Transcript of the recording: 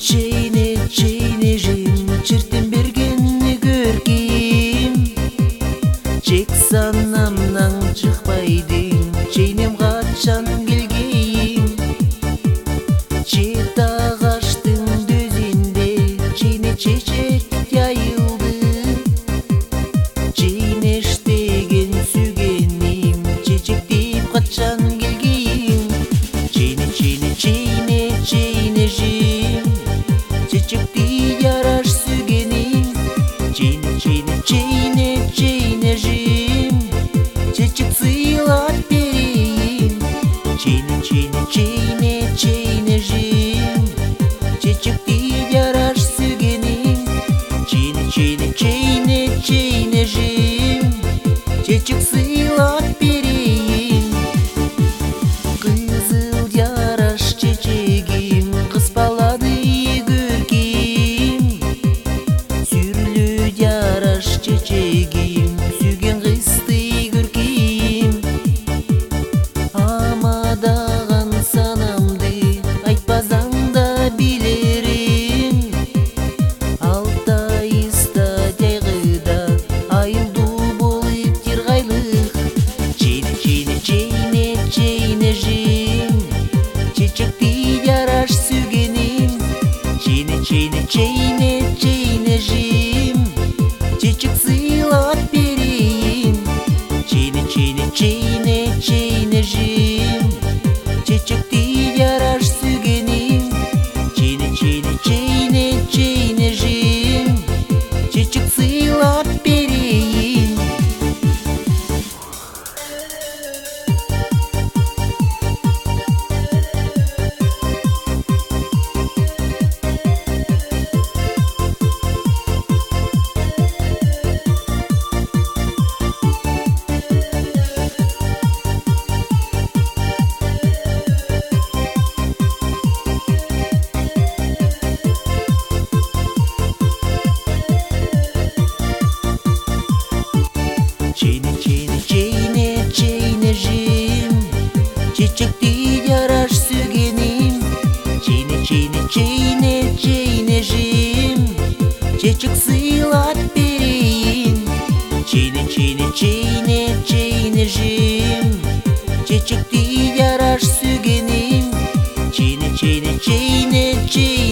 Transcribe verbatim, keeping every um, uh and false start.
Чейне, чейне жин, чертен бергенni көркем. Чек санамнан чыкпайдың, чейнем качан келгейин. Чет ағаштың дөзінде, чейне чечек яйылды. Чейнештеген сүйгеним, чечектеп качан келгейин. Чейне, чейне, чейне, чейне жин, чечекти яраш сүйгеним. Чейне, чейне, чейне, чейне жин, чечек сыйлап берейин. Чейне, чейне, чейне, чейне жин, чечекти яраш сүйгеним. Чейне, чейне, чейне, чейне жин, чечек сыйлап берейин. Кызыл яраш чечегим, кыспалады көркем. Сүрлүү яраш чечегим, сүйген кызды көркем. Амадаган санамды айтпасаң да билерим. Алтайыста тайгыда айылдуу болуп тиргайлык. Чейне, чейне, чейне, чейне жин, чечекти яраш сүйгеним. Чейне, чейне, чейне, чейне жин, чечек сыйлап берейин. Чейне, чейне, чейне, чейне жин, чечекти яраш сүйгеним. Чейне, чейне, чейне, чейне жин, чечек сыйлап берейин. Чейне, чейне, чейне, чейне жин, чечекти яраш сүйгеним. Чейне, чейне, чейне, чейне жин, чечек сыйлап берейин. Чейне, чейне, чейне, чейне жин, чечекти яраш сүйгеним. Чейне, чейне, чейне, чейне